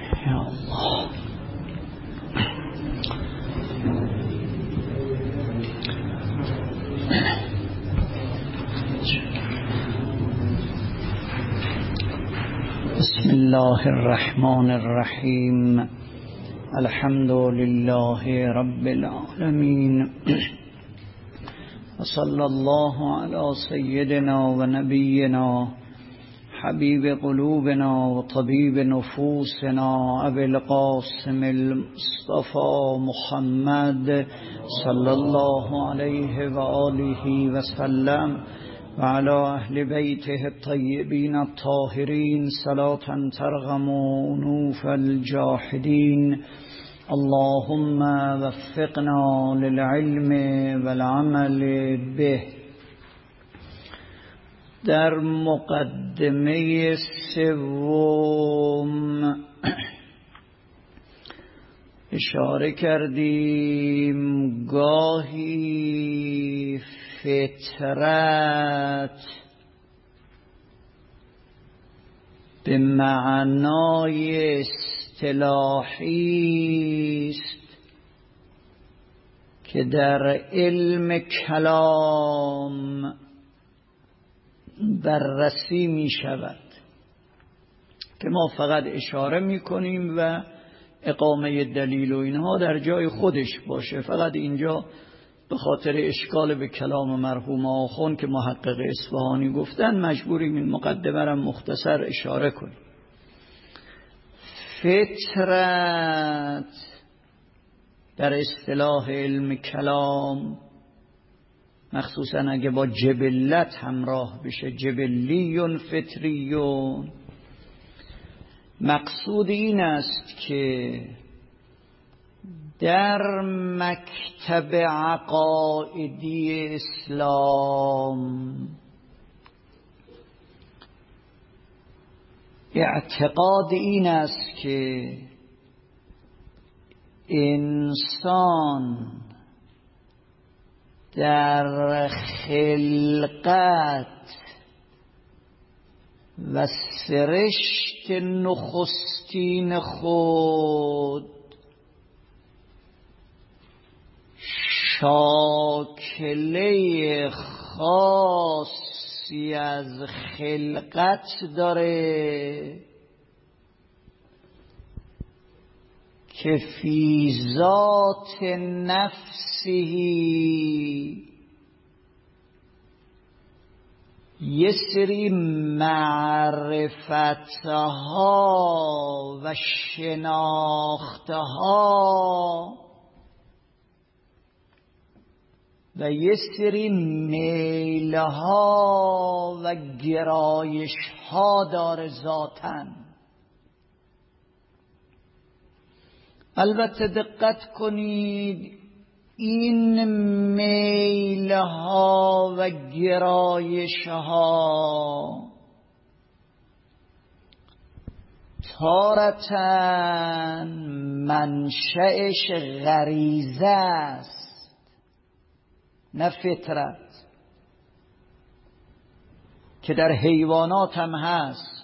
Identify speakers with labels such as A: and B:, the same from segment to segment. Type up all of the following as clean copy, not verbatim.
A: یا الله. بسم الله الرحمن الرحیم. الحمد لله رب العالمین و صلی الله علی سیدنا و نبینا حبیب قلوبنا و طبیب نفوسنا ابی القاسم المصطفى محمد صلی الله علیه و آله و سلم و علی اهل بیته الطیبین الطاهرین صلاة ترغم انوف الجاحدین. اللهم وفقنا للعلم والعمل به. در مقدمه سوم اشاره کردیم گاهی فطرت به معنای اصطلاحی است که در علم کلام بررسی می شود، که ما فقط اشاره می کنیم و اقامه دلیل و اینها در جای خودش باشه. فقط اینجا به خاطر اشکال به کلام مرحوم آخوند که محقق اصفهانی گفتن مجبوریم این مقدمه را مختصر اشاره کنیم. فطرت در اصطلاح علم کلام، مخصوصا اگه با جبلت همراه بشه، جبلیون فطریون، مقصود این است که در مکتب عقائدی اسلام اعتقاد این است که انسان در خلقت و سرشت نخستین خود شاکله خاصی از خلقت داره که فی ذات نفسه یه سری معرفتها و شناختها و یه سری میلها و گرایشها داره ذاتاً. البته دقت کنید، این میلها و گرایشها تارتاً منشأش غریزه است نه فطرت، که در حیوانات هم هست.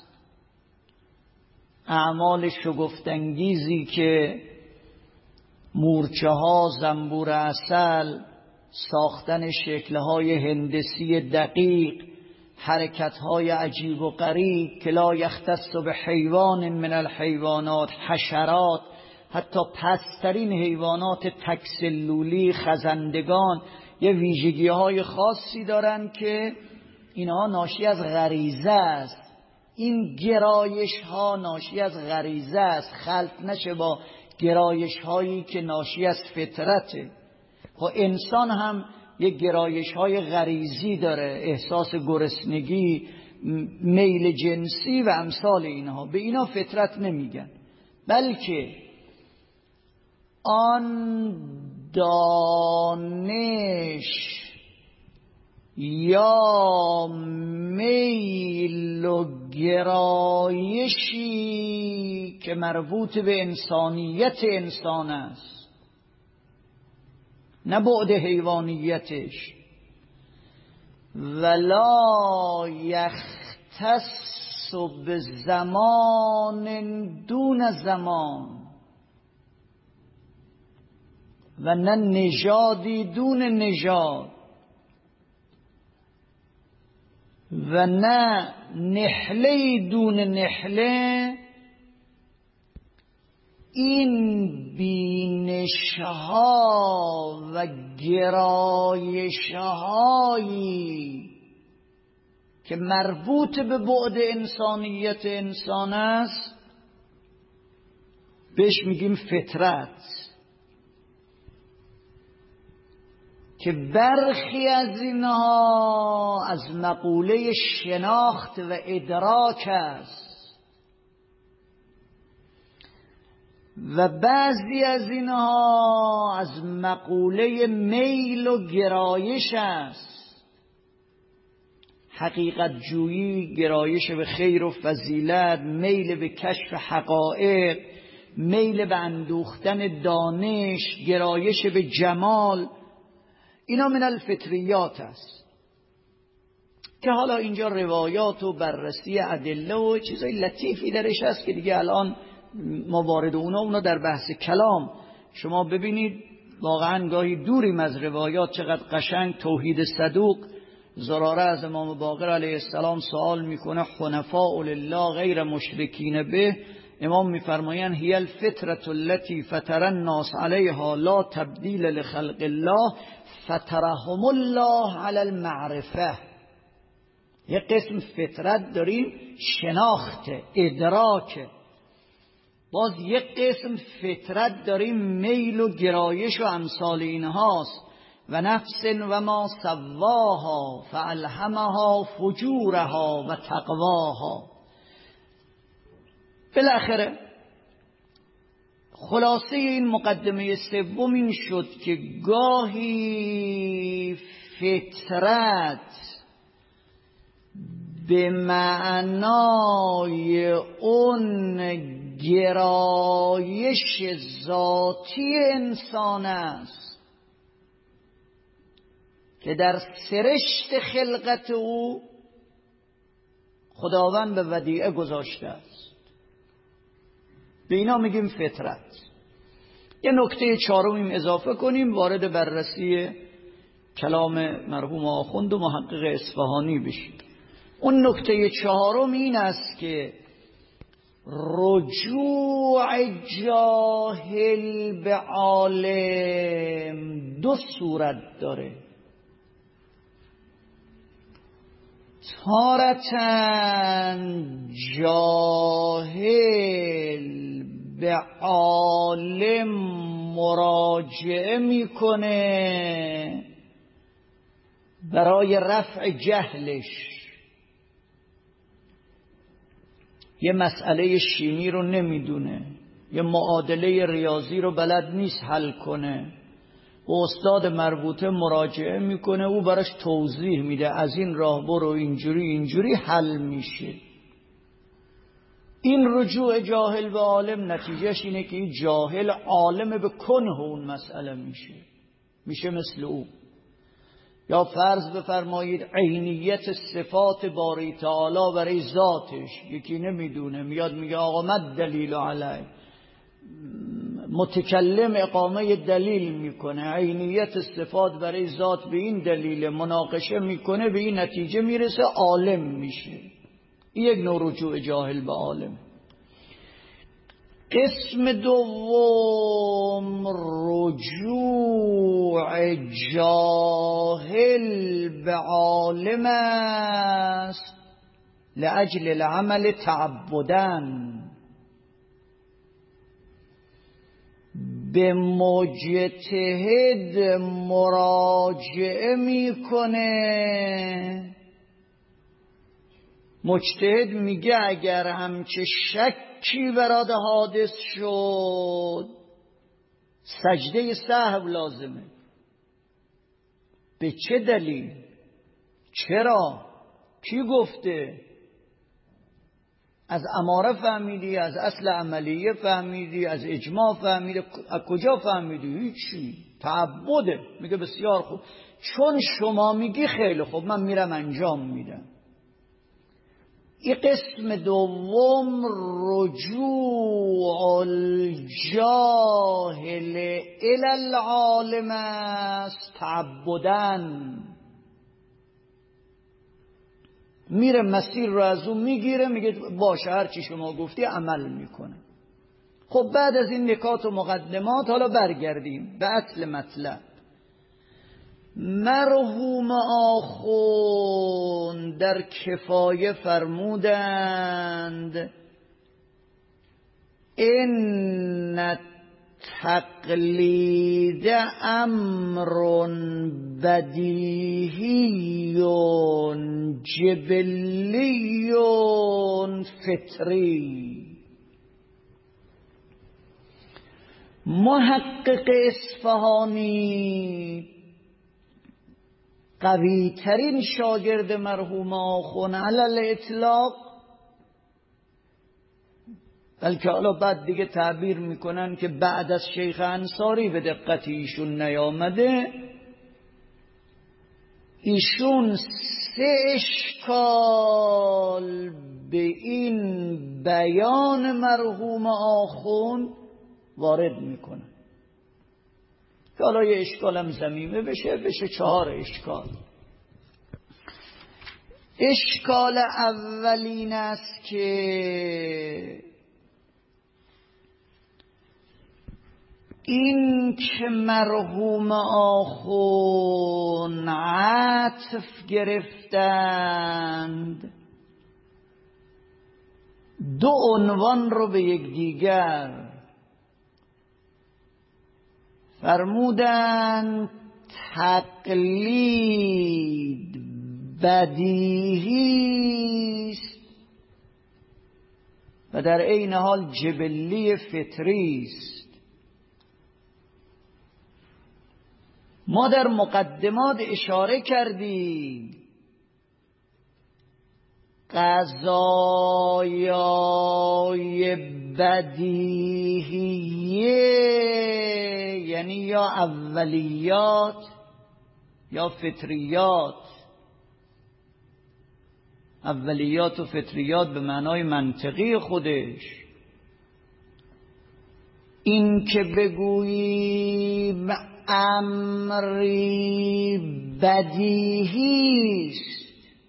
A: اعمال شگفت‌انگیزی که مورچه ها، زنبور عسل، ساختن شکل‌های هندسی دقیق، حرکت‌های عجیب و غریب که لا یختص به حیوان من الحیوانات، حشرات، حتی پسترین حیوانات تکسلولی، خزندگان، یه ویژگی‌های خاصی دارن که اینها ناشی از غریزه است. این گرایش ها ناشی از غریزه است، خلط نشه با گرایش هایی که ناشی از فطرته. خب انسان هم یک گرایش های غریزی داره، احساس گرسنگی، میل جنسی و امثال اینها. به اینا فطرت نمیگن، بلکه آن دانش یا میل و گرایشی که مربوط به انسانیت انسان است، نه بعد حیوانیتش. ولا یختص به زمان دون زمان و نه نژادی دون نژاد و نه نحله دون نحله، این بینش‌ها و گرایش‌هایی که مربوط به بعد انسانیت انسان است بهش میگیم فطرت، که برخی از اینها از مقوله شناخت و ادراک است و بعضی از اینها از مقوله میل و گرایش است. حقیقت جویی، گرایش به خیر و فضیلت، میل به کشف حقایق، میل به اندوختن دانش، گرایش به جمال، اینا من الفطریات است که حالا اینجا روایات و بررسی ادله و چیزای لطیفی درش هست که دیگه الان ما وارد اونا در بحث کلام. شما ببینید واقعا گاهی دوریم از روایات، چقدر قشنگ توحید صدوق زراره از امام باقر علیه السلام سوال میکنه حنفاء لله غیر مشرکین به، امام میفرمایند هی الفطرة التي فطر الناس علیها لا تبدیل لخلق الله فطرهم الله علی المعرفه. یک قسم فطرت داریم شناخت ادراک، باز یک قسم فطرت داریم میل و گرایش و امثال اینهاست. و نفس و ما سواها فالهمها فجورها و تقواها. بالاخره خلاصه این مقدمه سوم این شد که گاهی فطرت به معنای اون گرایش ذاتی انسان است که در سرشت خلقت او خداوند به ودیعه گذاشته است، به اینا میگیم فطرت. یه نکته چهارم اضافه کنیم وارد بررسی کلام مرحوم آخوند و محقق اصفهانی بشیم. اون نکته چهارم این است که رجوع جاهل به عالم دو صورت داره. تارةً جاهل به عالم مراجعه میکنه برای رفع جهلش. یه مسئله شیمی رو نمیدونه، یه معادله ریاضی رو بلد نیست حل کنه، و استاد مربوطه مراجعه میکنه، او براش توضیح میده از این راه برو اینجوری حل میشه. این رجوع جاهل به عالم نتیجهش اینه که این جاهل عالم به کنه اون مسئله میشه مثل او. یا فرض بفرمایید عینیت صفات باری تعالی برای ذاتش یکی نمیدونه، میاد میگه آقا من دلیل علیه، متکلم اقامه دلیل میکنه عینیت صفات برای ذات به این دلیل، مناقشه میکنه به این نتیجه میرسه، عالم میشه. این یک نوع رجوع جاهل به عالم. قسم دوم رجوع جاهل به عالم است لأجل العمل تعبداً، به مجتهد مراجعه میکنه. مجتهد میگه اگر همچه شکی برات حادث شد سجده سهو لازمه. به چه دلیل؟ چرا؟ کی گفته؟ از اماره فهمیدی؟ از اصل عملیه فهمیدی؟ از اجماع فهمیدی؟ از کجا فهمیدی؟ هیچی. تعبده. میگه بسیار خوب، چون شما میگی خیلی خوب من میرم انجام میدم. این قسم دوم رجوع الجاهل الی العالم است تعبدن. میره مسیر رو از اون میگیره، میگه باشه هر چی شما گفتی عمل میکنه. خب بعد از این نکات و مقدمات حالا برگردیم به اصل مطلب. مرحوم آخوند در کفایه فرمودند ان تقلید امر بدیهی جبلی فطری. محقق اصفهانی قوی ترین شاگرد مرحوم آخوند علل اطلاق، بلکه حالا بعد دیگه تعبیر میکنن که بعد از شیخ انصاری به دقت ایشون نیامده، ایشون 3 اشکال به این بیان مرحوم آخوند وارد میکنن که حالا یه اشکالم ضمیمه بشه 4 اشکال. اشکال اولین است که این که مرحوم آخوند عطف گرفتند 2 عنوان رو به یکدیگر، فرمودند تقلید بدیهی است و در عین حال جبلی فطری است. ما در مقدمات اشاره کردیم قضایای بدیهیه یعنی یا اولیات یا فطریات. اولیات و فطریات به معنای منطقی خودش. این که بگوییم امری بدیهی است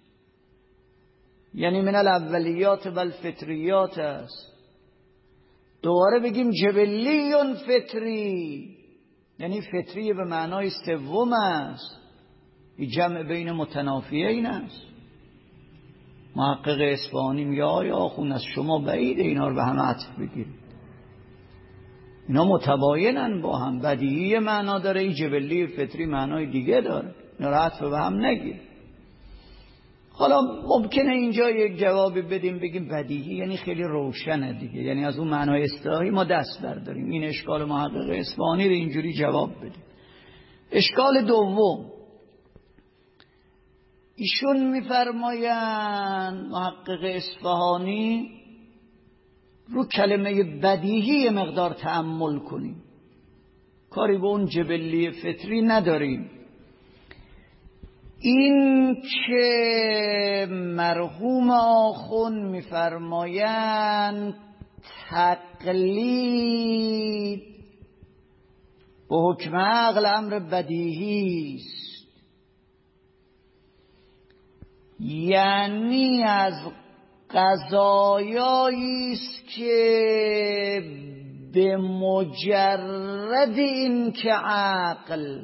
A: یعنی من الاولیات و الفطریات است. دوباره بگیم جبلی فطری یعنی فطری به معنای سوم است. این جمع بین متنافیین است. محقق اصفهانی میگه آیا آخوند از شما بعیده اینا رو به هم عطف بگیرید، اینا متباینن با هم. بدیهی معنا داره، این جبلی فطری معنای دیگه داره، اینا رو عطف به هم نگیر. حالا ممکنه اینجا یک جوابی بدیم بگیم بدیهی یعنی خیلی روشنه دیگه، یعنی از اون معنای اصطلاحی ما دست برداریم. این اشکال محقق اصفهانی رو اینجوری جواب بدیم. اشکال دوم، ایشون میفرمایند محقق اصفهانی رو کلمه بدیهی مقدار تأمل کنیم، کاری به اون جبلی فطری نداریم. این که مرحوم آخوند میفرمایند تقلید به حکم عقل امر بدیهی است، یعنی از قضایایی است که به مجرد این که عقل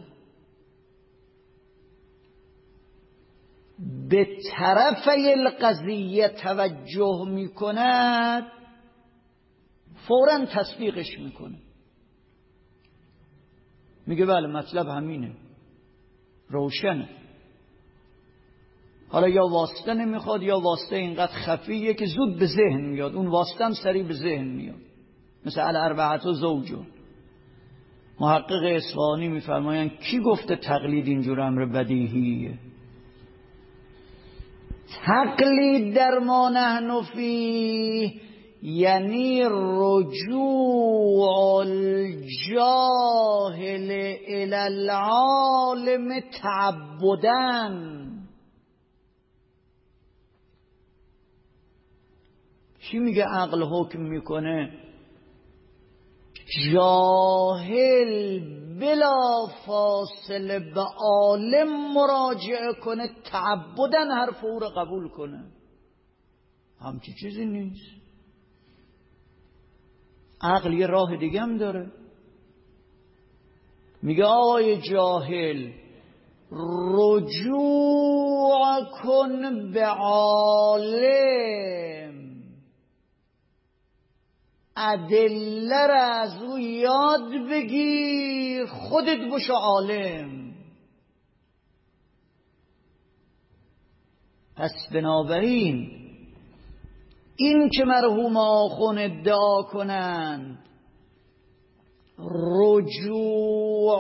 A: به طرفی القضیه توجه میکند فوراً تصدیقش میکنه. میگه بله مطلب همینه، روشنه. حالا یا واسطه نمیخواد یا واسطه اینقدر خفیه که زود به ذهن میاد، اون واسطه هم سریع به ذهن میاد، مثل الاربعة زوجون. محقق اصفهانی میفرمایند کی گفته تقلید اینجور امر بدیهیه؟ تقلید در ما نحن فیه یعنی رجوع الجاهل الی العالم تعبدن. کی میگه عقل حکم میکنه؟ جاهل بلا فاصله به عالم مراجعه کنه، تعبدن حرف او رو قبول کنه. همچی چیزی نیست. عقل یه راه دیگه هم داره. میگه آقای جاهل رجوع کن به عالم، ادله را از او یاد بگیر، خودت بشو عالم. پس بنابراین این که مرحوم آخوند ادعا کنند رجوع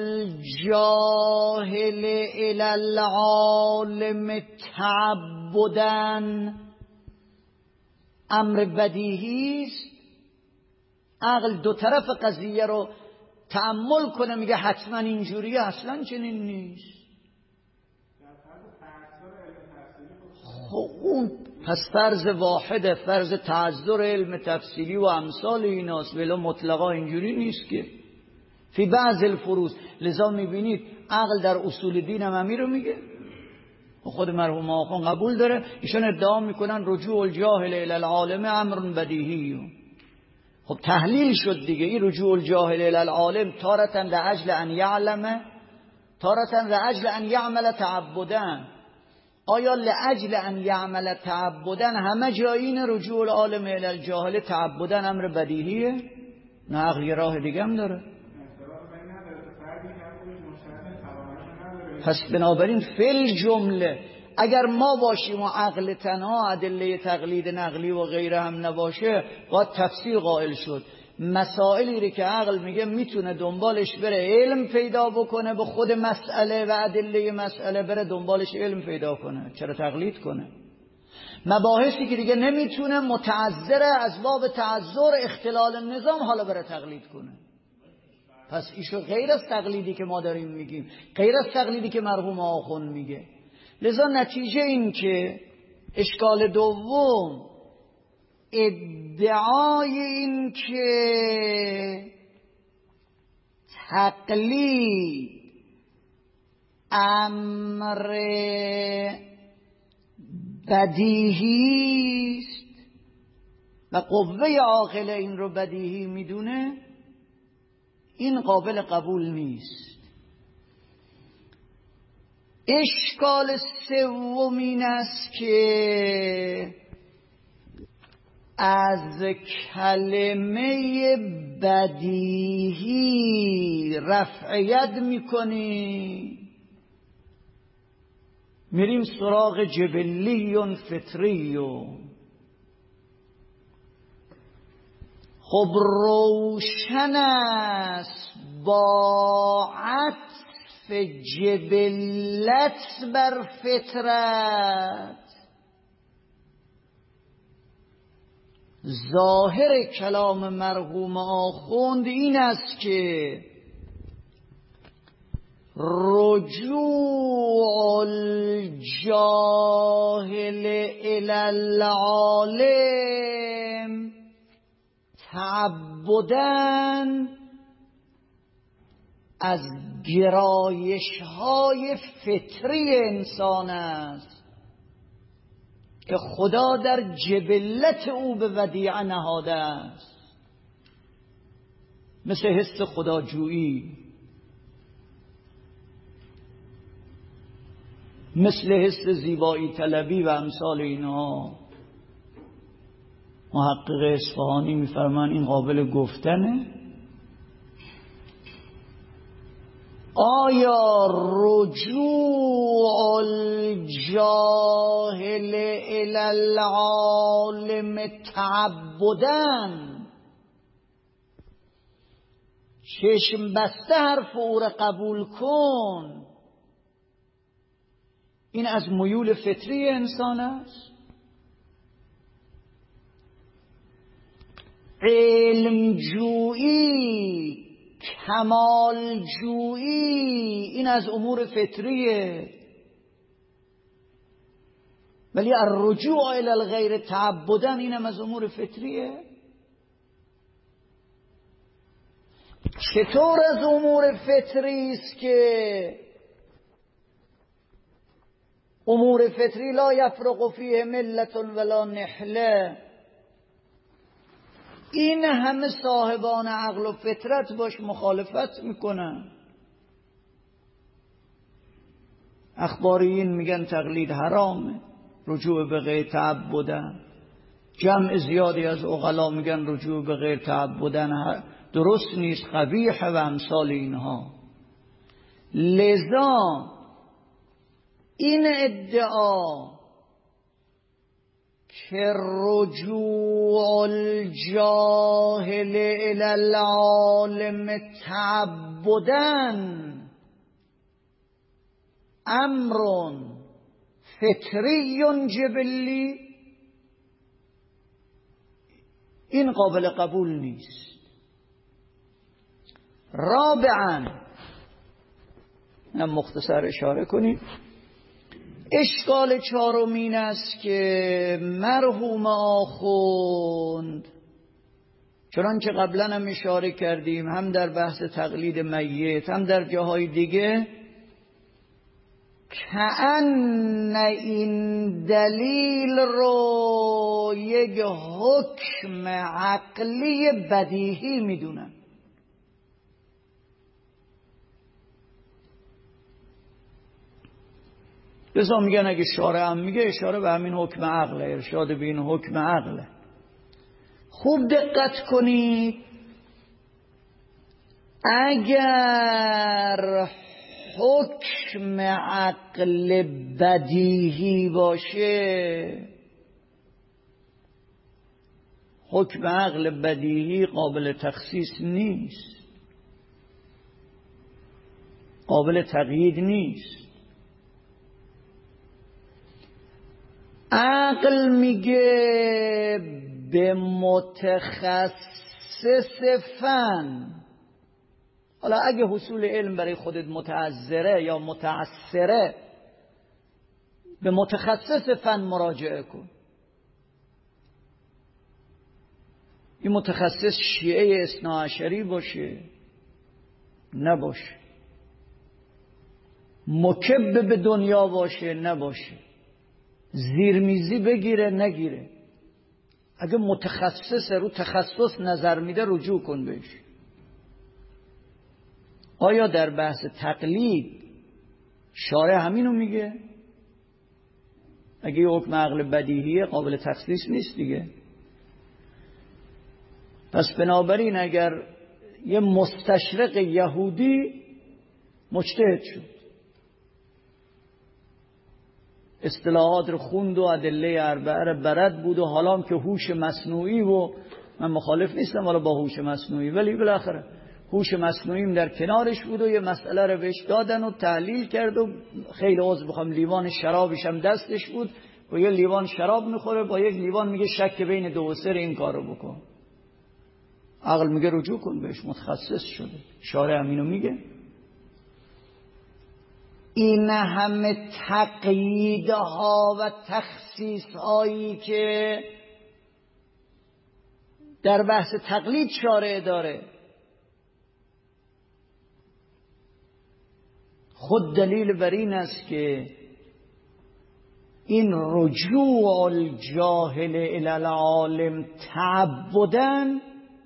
A: الجاهل الی العالم تعبداً امر بدیهی است، عقل دو طرف قضیه رو تأمل کنه میگه حتما اینجوریه، اصلا چنین نیست. خب اون پس فرض واحده، فرض تعذر علم تفصیلی و امثال ایناست، ولی مطلقا اینجوری نیست که فی بعض الفروض. لذا میبینید عقل در اصول دین هم رو میگه، خود مرحوم آخوند قبول داره، ایشون ادعا میکنن رجوع الجاهل الی العالم امر بدیهی. خب تحلیل شد دیگه، این رجوع الجاهل الی العالم تارة لاجل ان یعلم، تارة لاجل ان یعمل تعبداً. آیا لاجل ان یعمل تعبداً همه جایین رجوع العالم الی الجاهل تعبداً امر بدیهیه؟ نه، عقل یه راه دیگه هم داره. پس بنابراین فل جمله اگر ما باشیم و عقل تنها ادله تقلید نقلی و غیره هم نباشه، باید تفسیر قائل شد. مسائلی رو که عقل میگه میتونه دنبالش بره علم پیدا بکنه به خود مسئله و ادله مسئله، بره دنبالش علم پیدا کنه، چرا تقلید کنه؟ مباحثی که دیگه نمیتونه متعذر از باب تعذر اختلال النظام، حالا بره تقلید کنه. پس ایشو غیر از تقلیدی که ما داریم میگیم، غیر از تقلیدی که مرحوم آخوند میگه. لذا نتیجه این که اشکال دوم ادعای این که تقلید امر بدیهی است و قوه عاقله این رو بدیهی میدونه، این قابل قبول نیست. اشکال سوم این است که از کلمه بدیهی رفعیت میکنی، میریم سراغ جبلی فطری. خب روشن است با عطف جبلت بر فطرت، ظاهر کلام مرحوم آخوند این است که رجوع الجاهل الی العالم تعبداً از گرایش های فطری انسان است که خدا در جبلت او به ودیعه نهاده است، مثل حس خداجویی، مثل حس زیبایی طلبی و امثال اینها. محقق اصفهانی میفرمان این قابل گفتنه؟ آیا رجوع الجاهل الی العالم تعبداً، چشم بسته حرف او را قبول کن، این از میول فطری انسان است؟ علم جویی، کمال جویی، این از امور فطریه. ولی الرجوع الی الغیر تعبدن اینم از امور فطریه. چطور از امور فطری است که امور فطری لا یفرق فیه ملت ولا نحله، این همه صاحبان عقل و فطرت باش مخالفت میکنن. اخباریین میگن تقلید حرامه، رجوع به غیر تعبدن. جمع زیادی از عقلا میگن رجوع به غیر تعبدن درست نیست، قبیح و امثال اینها. لذا این ادعا که رجوع الجاهل الی العالم تعبدن امر فطری جبلی، این قابل قبول نیست. رابعاً، هم مختصر اشاره کنیم، اشکال چهارمین است که مرحوم آخوند چنانچه قبلا هم اشاره کردیم، هم در بحث تقلید میت هم در جاهای دیگه، کأن این دلیل رو یک حکم عقلی بدیهی میدونن. لذا میگن اگه شارع هم میگه اشاره به همین حکم عقله، ارشاد به این حکم عقله. خوب دقت کنید، اگر حکم عقل بدیهی باشه، حکم عقل بدیهی قابل تخصیص نیست، قابل تقیید نیست. عقل میگه به متخصص فن. حالا اگه حصول علم برای خودت متعذره یا متعسره، به متخصص فن مراجعه کن. این متخصص شیعه اثناعشری باشه نباشه، مکب به دنیا باشه نباشه، زیرمیزی بگیره نگیره، اگه متخصص رو تخصص نظر میده رجوع کن بهش. آیا در بحث تقلید شارع همینو میگه؟ اگه یه حکم عقل بدیهیه قابل تخصیص نیست دیگه. پس بنابراین اگر یه مستشرق یهودی مجتهد شد، اصطلاحات رو خوند و ادله اربعه رو برد بود، و حالا که هوش مصنوعی، و من مخالف نیستم حالا با هوش مصنوعی، ولی بالاخره هوش مصنوعیم در کنارش بود و یه مسئله رو بهش دادن و تحلیل کرد و خیلی عذر بخوام لیوان شرابش هم دستش بود و یه لیوان شراب میخوره، با یک لیوان میگه شک بین 2 و 3 این کارو بکن. عقل میگه رجوع کن بهش، متخصص شده. شارع همینو میگه. این همه تقییدها و تخصیصهایی که در بحث تقلید شارع داره، خود دلیل بر این است که این رجوع الجاهل الی العالم تعبدن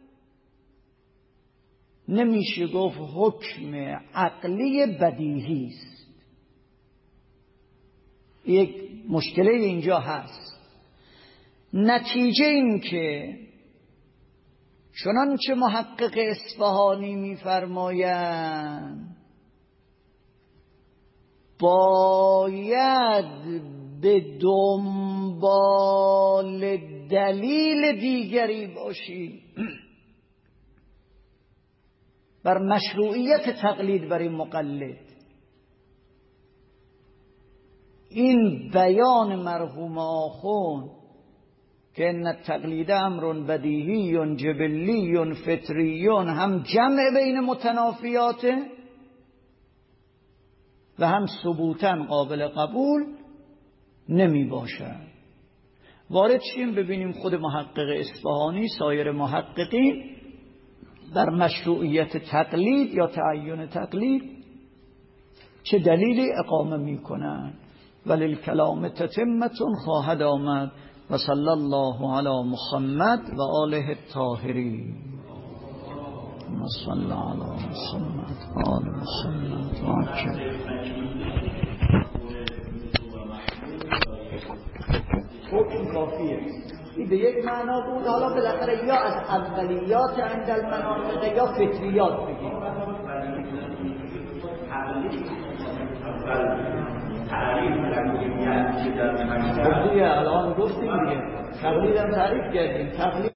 A: نمیشه گفت حکم عقلی بدیهی است. یک مشکله اینجا هست. نتیجه این که چنانچه محقق اصفهانی می‌فرمایند باید به دنبال دلیل دیگری باشی بر مشروعیت تقلید بر این مقلد. این بیان مرحوم آخوند که ان التقلید امر بدیهی جبلی فطری هم جمع بین متنافیاته و هم ثبوتا قابل قبول، نمی باشد. وارد شیم ببینیم خود محقق اصفهانی، سایر محققین در مشروعیت تقلید یا تعین تقلید چه دلیلی اقامه می کنند. وللکلام تتمة خواهد آمد. و صلی الله علی محمد و آله الطاهرین. و صلی علی محمد و آل محمد. حکم کافیه. این به یک معنا بود. حالا بالاخره یا از اولیات عند المناطق یا فطریات بگیم. خب دیگه الان گفتیم دیگه تقلید هم تعریف کردیم.